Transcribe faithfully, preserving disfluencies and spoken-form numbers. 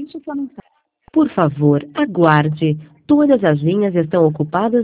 Por favor, aguarde. Todas as linhas estão ocupadas